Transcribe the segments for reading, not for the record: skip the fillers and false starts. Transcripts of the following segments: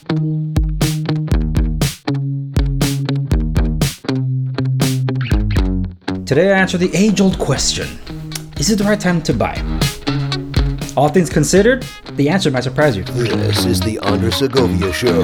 Today I answer the age-old question, is it the right time to buy? All things considered, the answer might surprise you. This is the Andres Segovia Show.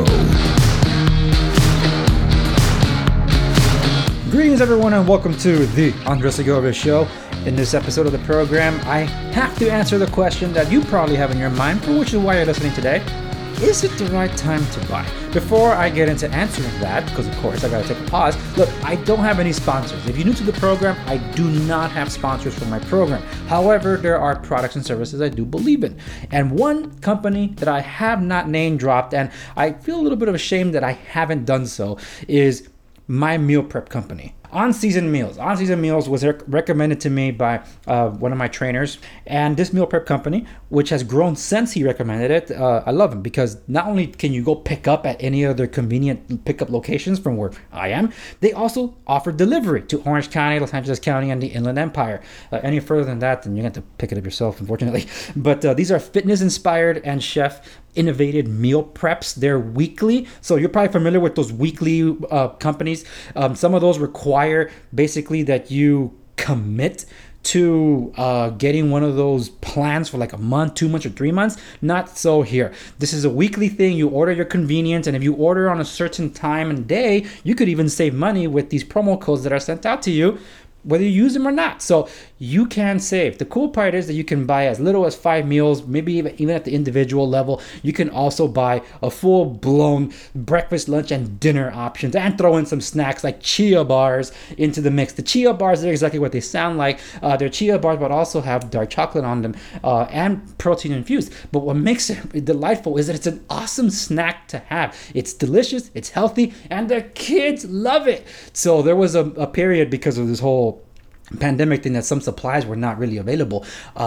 Greetings everyone and welcome to the Andres Segovia Show. In this episode of the program, I have to answer the question that you probably have in your mind, for which is why you're listening today. Is it the right time to buy? Before I get into answering that, because of course I gotta take a pause, look, I don't have any sponsors. If you're new to the program, I do not have sponsors for my program. However, there are products and services I do believe in. And one company that I have not name dropped, and I feel a little bit of shame that I haven't done so, is my meal prep company. On Season Meals. On Season Meals was recommended to me by one of my trainers, and this meal prep company, which has grown since he recommended it, I love him because not only can you go pick up at any other convenient pickup locations from where I am, they also offer delivery to Orange County, Los Angeles County, and the Inland Empire. Any further than that, then you're going to have to pick it up yourself, unfortunately. But these are fitness-inspired and chef innovated meal preps. They're weekly, so you're probably familiar with those weekly companies. Some of those require basically that you commit to getting one of those plans for like a month, 2 months, or 3 months. Not so here. This is a weekly thing. You order your convenience, and if you order on a certain time and day, you could even save money with these promo codes that are sent out to you, whether you use them or not. So you can save. The cool part is that you can buy as little as 5 meals, maybe even at the individual level. You can also buy a full-blown breakfast, lunch, and dinner options, and throw in some snacks like chia bars into the mix. The chia bars are exactly what they sound like. They're chia bars, but also have dark chocolate on them and protein infused. But what makes it delightful is that it's an awesome snack to have. It's delicious, it's healthy, and the kids love it. So there was a period because of this whole pandemic thing that some supplies were not really available,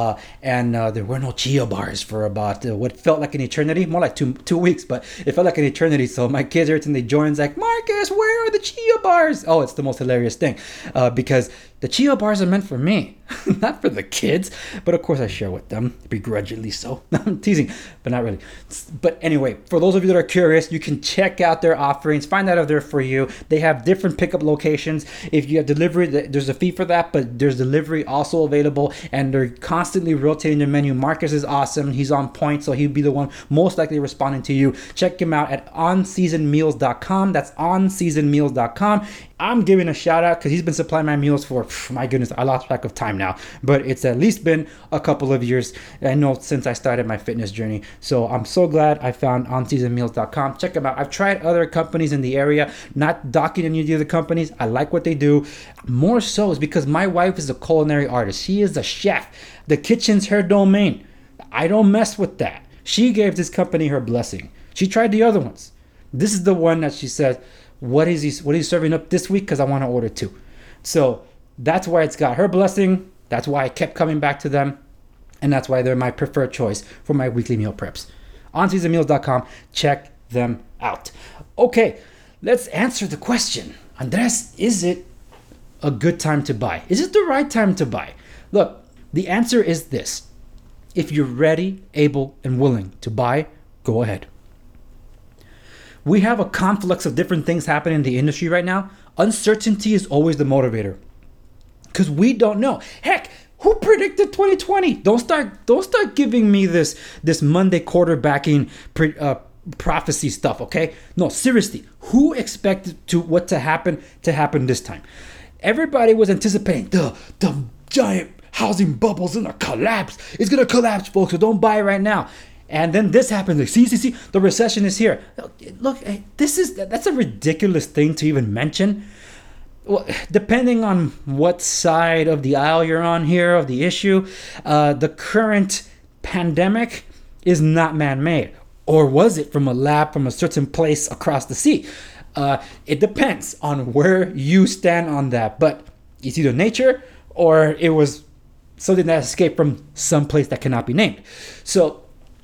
and there were no chia bars for about what felt like an eternity, more like two weeks, but it felt like an eternity. So my kids, every time they join, like, Marcus, where are the chia bars? Oh, it's the most hilarious thing, because the chia bars are meant for me, not for the kids. But of course I share with them, begrudgingly so. I'm teasing, but not really. But anyway, for those of you that are curious, you can check out their offerings, find out if they're for you. They have different pickup locations. If you have delivery, there's a fee for that, but there's delivery also available, and they're constantly rotating their menu. Marcus is awesome. He's on point, so he'll be the one most likely responding to you. Check him out at onseasonmeals.com. That's onseasonmeals.com. I'm giving a shout out because he's been supplying my meals for, my goodness, I lost track of time now, but it's at least been a couple of years, I know, since I started my fitness journey. So I'm so glad I found onseasonmeals.com. Check them out. I've tried other companies in the area, not docking any of the other companies. I like what they do. More so is because my wife is a culinary artist. She is a chef. The kitchen's her domain. I don't mess with that. She gave this company her blessing. She tried the other ones. This is the one that she said, what is he serving up this week? Because I want to order 2. So that's why it's got her blessing. That's why I kept coming back to them. And that's why they're my preferred choice for my weekly meal preps. OnSeasonMeals.com. Check them out. Okay, let's answer the question. Andres, is it a good time to buy? Is it the right time to buy? Look, the answer is this. If you're ready, able, and willing to buy, go ahead. We have a conflux of different things happening in the industry right now. Uncertainty is always the motivator because we don't know. Heck, who predicted 2020? Don't start giving me this Monday quarterbacking prophecy stuff, okay? No, seriously, who expected what to happen this time? Everybody was anticipating the giant housing bubble's gonna collapse. It's gonna collapse, folks, so don't buy right now. And then this happens. Like, see, the recession is here. Look, that's a ridiculous thing to even mention. Well, depending on what side of the aisle you're on here of the issue, the current pandemic is not man-made. Or was it from a lab from a certain place across the sea? It depends on where you stand on that. But it's either nature or it was something that escaped from some place that cannot be named. So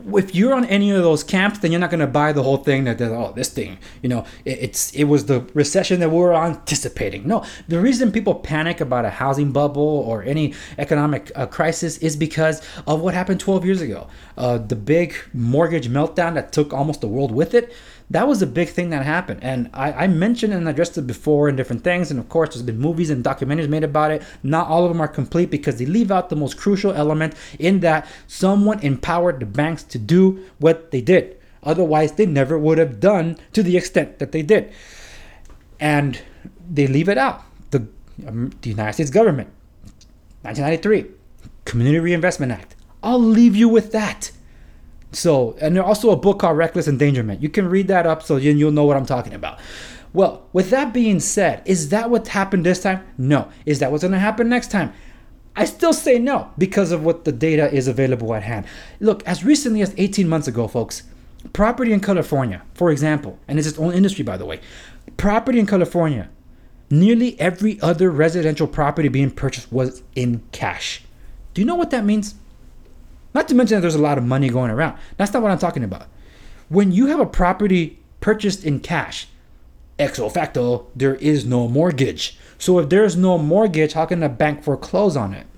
if you're on any of those camps, then you're not going to buy the whole thing that, this thing, it was the recession that we were anticipating. No, the reason people panic about a housing bubble or any economic crisis is because of what happened 12 years ago. The big mortgage meltdown that took almost the world with it. That was a big thing that happened. And I mentioned and addressed it before in different things. And of course, there's been movies and documentaries made about it. Not all of them are complete because they leave out the most crucial element in that someone empowered the banks to do what they did. Otherwise, they never would have done to the extent that they did. And they leave it out. The United States government, 1993, Community Reinvestment Act. I'll leave you with that. So, and there's also a book called Reckless Endangerment. You can read that up so you'll know what I'm talking about. Well, with that being said, is that what happened this time? No. Is that what's going to happen next time? I still say no because of what the data is available at hand. Look, as recently as 18 months ago, folks, property in California, for example, and it's its own industry, by the way, property in California, nearly every other residential property being purchased was in cash. Do you know what that means? Not to mention that there's a lot of money going around. That's not what I'm talking about. When you have a property purchased in cash, ex facto, there is no mortgage. So if there's no mortgage, how can a bank foreclose on it?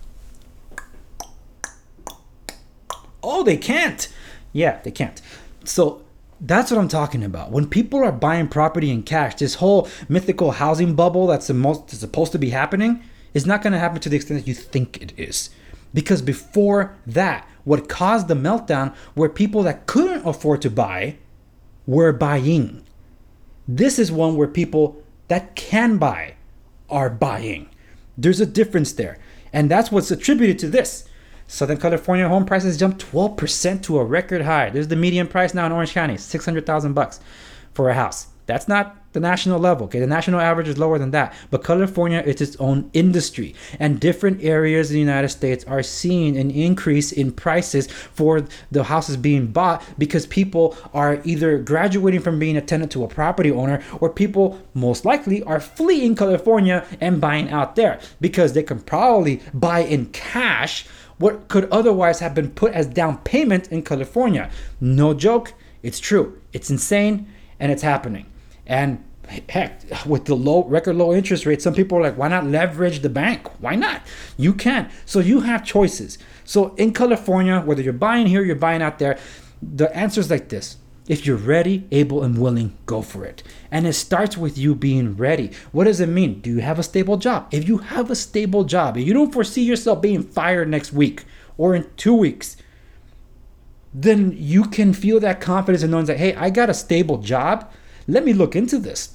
Oh, they can't. Yeah, they can't. So that's what I'm talking about. When people are buying property in cash, this whole mythical housing bubble that's supposed to be happening is not going to happen to the extent that you think it is. Because before that, what caused the meltdown were people that couldn't afford to buy were buying. This is one where people that can buy are buying. There's a difference there. And that's what's attributed to this. Southern California home prices jumped 12% to a record high. There's the median price now in Orange County, $600,000 for a house. That's not the national level. Okay, the national average is lower than that. But California is its own industry. And different areas in the United States are seeing an increase in prices for the houses being bought because people are either graduating from being a tenant to a property owner, or people most likely are fleeing California and buying out there because they can probably buy in cash what could otherwise have been put as down payment in California. No joke, it's true. It's insane and it's happening. And heck, with the record low interest rate, some people are like, why not leverage the bank? Why not? You can. So you have choices. So in California, whether you're buying here, you're buying out there, the answer is like this. If you're ready, able, and willing, go for it. And it starts with you being ready. What does it mean? Do you have a stable job? If you have a stable job, if you don't foresee yourself being fired next week or in 2 weeks, then you can feel that confidence in knowing that, hey, I got a stable job. Let me look into this.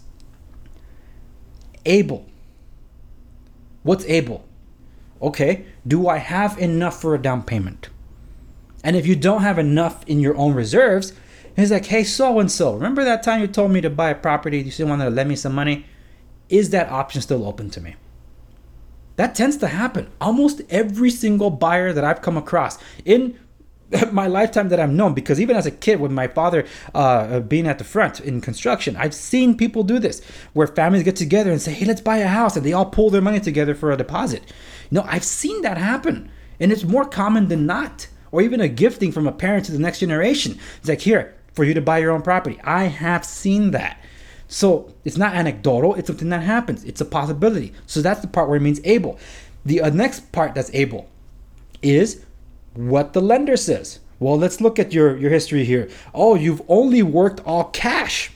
Able. What's able? Okay, do I have enough for a down payment? And if you don't have enough in your own reserves, it's like, hey, so-and-so, remember that time you told me to buy a property, you still wanted to lend me some money? Is that option still open to me? That tends to happen. Almost every single buyer that I've come across in my lifetime that I've known, because even as a kid with my father being at the front in construction, I've seen people do this where families get together and say, hey, let's buy a house, and they all pull their money together for a deposit. I've seen that happen, and it's more common than not. Or even a gifting from a parent to the next generation. It's like, here, for you to buy your own property. I have seen that. So it's not anecdotal, it's something that happens. It's a possibility. So that's the part where it means able. The next part that's able is what the lender says. Well, let's look at your history here. Oh, you've only worked all cash.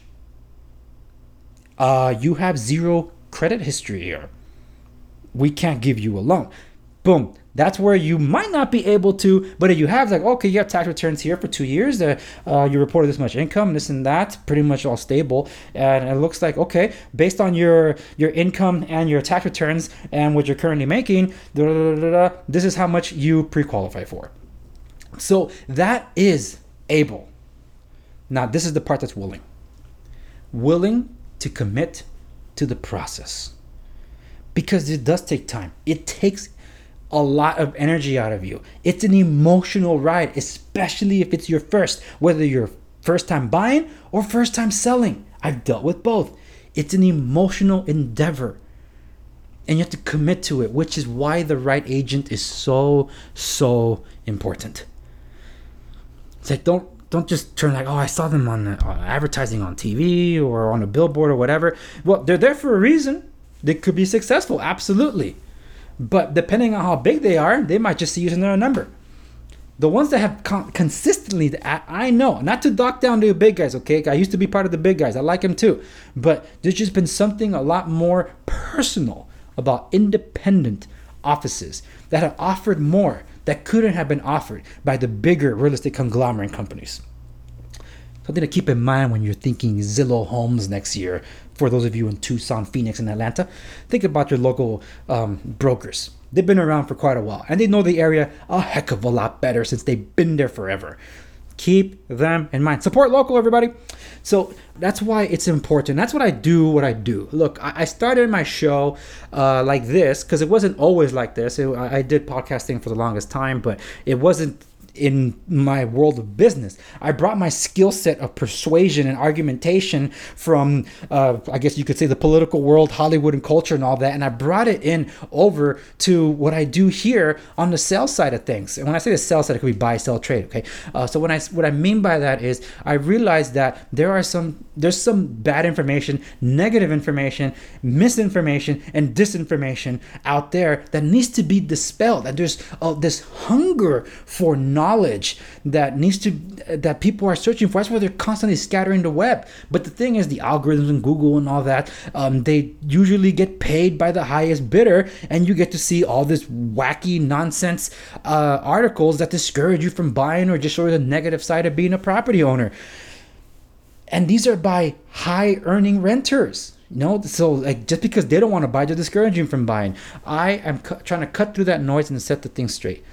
You have zero credit history here. We can't give you a loan. Boom. That's where you might not be able to, but if you have like, okay, you have tax returns here for 2 years, you reported this much income, this and that, pretty much all stable, and it looks like, okay, based on your income and your tax returns and what you're currently making, this is how much you pre-qualify for. So that is able. Now, this is the part that's willing. Willing to commit to the process. Because it does take time. It takes a lot of energy out of you. It's an emotional ride, especially if it's your first, whether you're first time buying or first time selling. I've dealt with both. It's an emotional endeavor. And you have to commit to it, which is why the right agent is so important. It's like, don't just turn like, oh, I saw them on advertising on TV or on a billboard or whatever. Well, they're there for a reason. They could be successful, absolutely. But depending on how big they are, they might just see you as another number. The ones that have consistently, I know, not to dock down to the big guys, okay? I used to be part of the big guys. I like them too. But there's just been something a lot more personal about independent offices that have offered more that couldn't have been offered by the bigger real estate conglomerate companies. Something to keep in mind when you're thinking Zillow Homes next year. For those of you in Tucson, Phoenix, and Atlanta, think about your local brokers. They've been around for quite a while, and they know the area a heck of a lot better since they've been there forever. Keep them in mind. Support local, everybody. So that's why it's important. That's what I do. Look, I started my show like this because it wasn't always like this. I did podcasting for the longest time, but it wasn't in my world of business. I brought my skill set of persuasion and argumentation from, I guess you could say, the political world, Hollywood and culture and all that, and I brought it in over to what I do here on the sales side of things. And when I say the sales side, it could be buy, sell, trade. Okay, so what I mean by that is I realized that there's some bad information, negative information, misinformation, and disinformation out there that needs to be dispelled. And there's this hunger for knowledge that people are searching for. That's why they're constantly scattering the web. But the thing is, the algorithms and Google and all that, they usually get paid by the highest bidder, and you get to see all this wacky nonsense articles that discourage you from buying or just show you the negative side of being a property owner. And these are by high earning renters. So like, just because they don't want to buy, they're discouraging from buying. I am trying to cut through that noise and set the thing straight.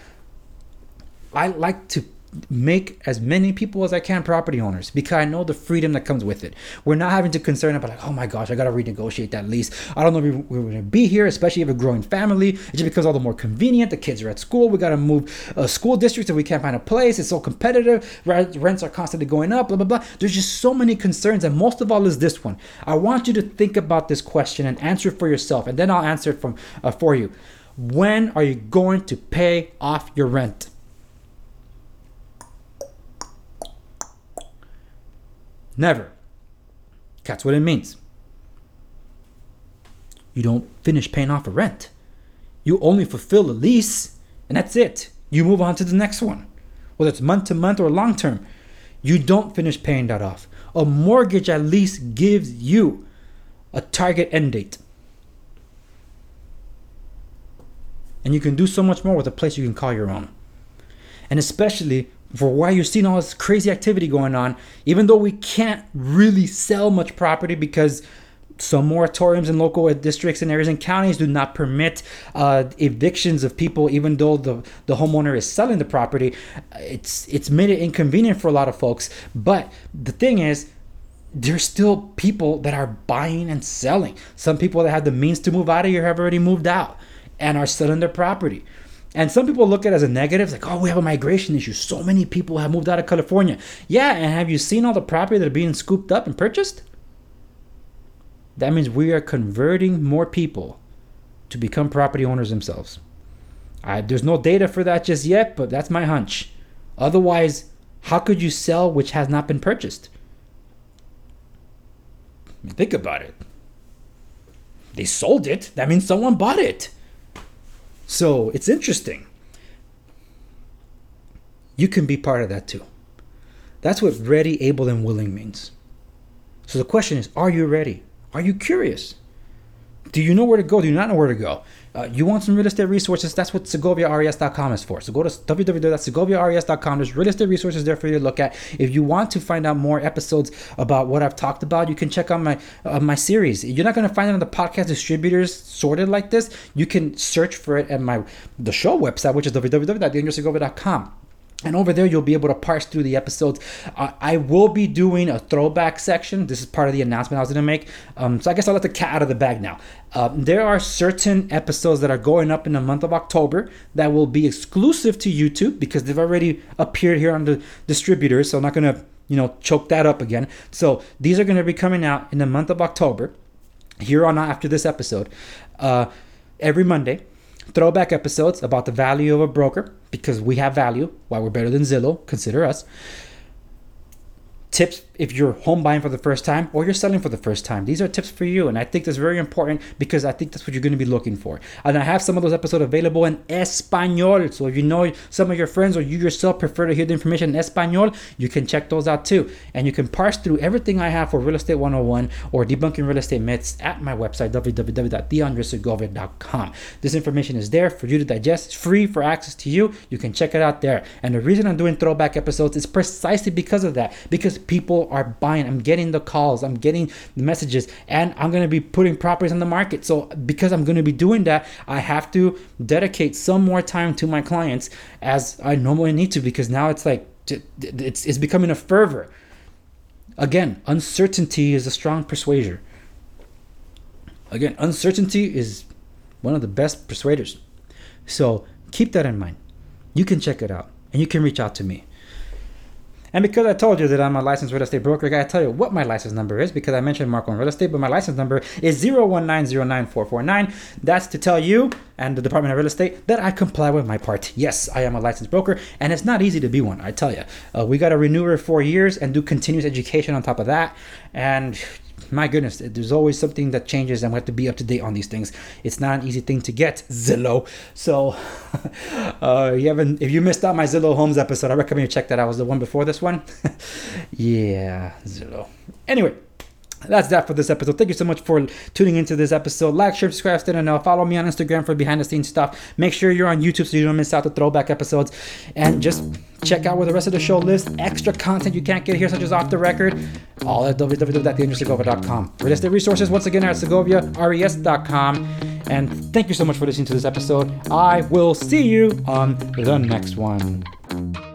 I like to make as many people as I can property owners because I know the freedom that comes with it. We're not having to concern about like, oh my gosh, I got to renegotiate that lease. I don't know if we're going to be here, especially if a growing family. It just becomes all the more convenient. The kids are at school. We got to move school districts if we can't find a place. It's so competitive. Rents are constantly going up, blah, blah, blah. There's just so many concerns. And most of all is this one. I want you to think about this question and answer it for yourself. And then I'll answer it for you. When are you going to pay off your rent? Never. That's what it means. You don't finish paying off a rent. You only fulfill a lease, and that's it. You move on to the next one. Whether it's month to month or long term, you don't finish paying that off. A mortgage at least gives you a target end date. And you can do so much more with a place you can call your own. And especially for why you're seeing all this crazy activity going on, even though we can't really sell much property because some moratoriums in local districts and areas and counties do not permit evictions of people, even though the homeowner is selling the property. It's made it inconvenient for a lot of folks. But the thing is, there's still people that are buying and selling. Some people that have the means to move out of here have already moved out and are selling their property. And some people look at it as a negative, like, oh, we have a migration issue. So many people have moved out of California. Yeah, and have you seen all the property that are being scooped up and purchased? That means we are converting more people to become property owners themselves. There's no data for that just yet, but that's my hunch. Otherwise, how could you sell which has not been purchased? I mean, think about it. They sold it. That means someone bought it. So it's interesting. You can be part of that too. That's what ready, able, and willing means. So the question is, are you ready? Are you curious? Do you know where to go? Do you not know where to go? You want some real estate resources? That's what SegoviaRES.com is for. So go to www.segoviares.com. There's real estate resources there for you to look at. If you want to find out more episodes about what I've talked about, you can check out my series. You're not going to find it on the podcast distributors sorted like this. You can search for it at the show website, which is www.theandrewsegovia.com. And over there, you'll be able to parse through the episodes. I will be doing a throwback section. This is part of the announcement I was going to make. So I guess I'll let the cat out of the bag now. There are certain episodes that are going up in the month of October that will be exclusive to YouTube because they've already appeared here on the distributors. So I'm not going to, choke that up again. So these are going to be coming out in the month of October, here on after this episode, every Monday. throwback episodes about the value of a broker, because we have value, why we're better than Zillow, consider us. Tips if you're home buying for the first time or you're selling for the first time. These are tips for you, and I think that's very important because I think that's what you're going to be looking for. And I have some of those episodes available in Espanol, so if you know some of your friends or you yourself prefer to hear the information in Espanol, you can check those out too. And you can parse through everything I have for Real Estate 101 or Debunking Real Estate Myths at my website, www.theandresegovia.com. This information is there for you to digest. It's free for access to you. You can check it out there. And the reason I'm doing throwback episodes is precisely because of that, because people are buying. I'm getting the calls, I'm getting the messages, and I'm going to be putting properties on the market. So because I'm going to be doing that, I have to dedicate some more time to my clients as I normally need to, because now it's like it's becoming a fervor. Again, uncertainty is a strong persuader. Again, uncertainty is one of the best persuaders. So keep that in mind. You can check it out and you can reach out to me. And because I told you that I'm a licensed real estate broker, I gotta tell you what my license number is, because I mentioned Marco on Real Estate, but my license number is 019094449. That's to tell you and the Department of Real Estate that I comply with my part. Yes, I am a licensed broker, and it's not easy to be one, I tell you. We gotta renew it 4 years and do continuous education on top of that. And my goodness, there's always something that changes, and we have to be up to date on these things. It's not an easy thing to get, Zillow. So if you missed out my Zillow Homes episode, I recommend you check that out. It was the one before this one. Yeah, Zillow. Anyway, that's that for this episode. Thank you so much for tuning into this episode. Like, share, subscribe, stay to know. Follow me on Instagram for behind the scenes stuff. Make sure you're on YouTube so you don't miss out the throwback episodes. And just check out where the rest of the show lives. Extra content you can't get here, such as Off the Record. All at www.theandresegovia.com. Real estate resources, once again, are at segoviares.com. And thank you so much for listening to this episode. I will see you on the next one.